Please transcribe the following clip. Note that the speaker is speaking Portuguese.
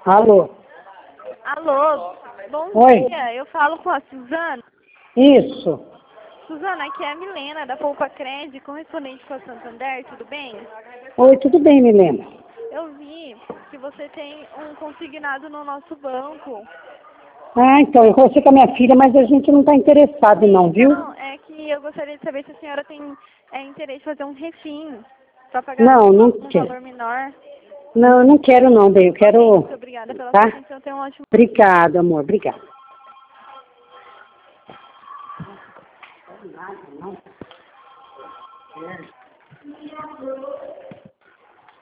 Alô? Alô, bom Oi. dia. Eu falo com a Suzana. Isso. Suzana, aqui é a Milena, da Poupa Cred, correspondente com a Santander, tudo bem? Oi, tudo bem, Milena? Eu vi que você tem um consignado no nosso banco. Ah, então, eu conversei com a minha filha, mas a gente não está interessado não, viu? Não, é que eu gostaria de saber se a senhora tem interesse em fazer um refim, para pagar Não, não um quero. valor menor. Não, eu não quero não, bem, eu quero... Muito obrigada pela sua Tá? atenção, tenha um ótimo Obrigada, amor, obrigada. Não.